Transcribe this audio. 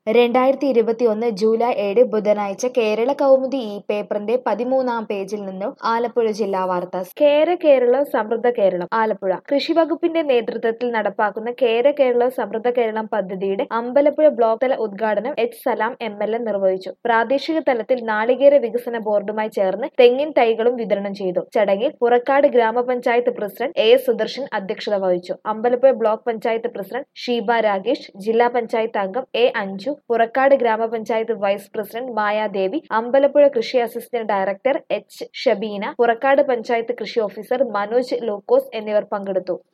2021 July 7 ബുധനാഴ്ച കേരള കൗമുദി ഈ പേപ്പറിന്റെ 13-ാം പേജിൽ നിന്നും ആലപ്പുഴ ജില്ലാ വാർത്ത. കേരളം സമൃദ്ധ കേരളം. ആലപ്പുഴ. കൃഷിവകുപ്പിന്റെ നേതൃത്വത്തിൽ നടപ്പാക്കുന്ന കേരളം സമൃദ്ധ കേരളം പദ്ധതിയുടെ അമ്പലപ്പുഴ ബ്ലോക്ക് തല ഉദ്ഘാടനം എച്ച് സലാം MLA നിർവഹിച്ചു. പ്രാദേശിക തലത്തിൽ നാളികേര വികസന ബോർഡുമായി ചേർന്ന് തെങ്ങിൻ തൈകളും വിതരണം ചെയ്തു. ചടങ്ങിൽ പുറക്കാട് ഗ്രാമപഞ്ചായത്ത് പ്രസിഡന്റ് AS സുദർശൻ അധ്യക്ഷത വഹിച്ചു. അമ്പലപ്പുഴ ബ്ലോക്ക് പഞ്ചായത്ത് പ്രസിഡന്റ് ഷീബ രാഗേഷ്, ജില്ലാ പഞ്ചായത്ത് അംഗം A അഞ്ജു, പുറക്കാട് ഗ്രാമപഞ്ചായത്ത് വൈസ് പ്രസിഡന്റ് മായാദേവി, അമ്പലപ്പുഴ കൃഷി assistant director H Shabeena, Purakkad panchayat കൃഷി ഓഫീസർ മനോജ് ലൂക്കോസ് എന്നിവർ പങ്കെടുത്തു.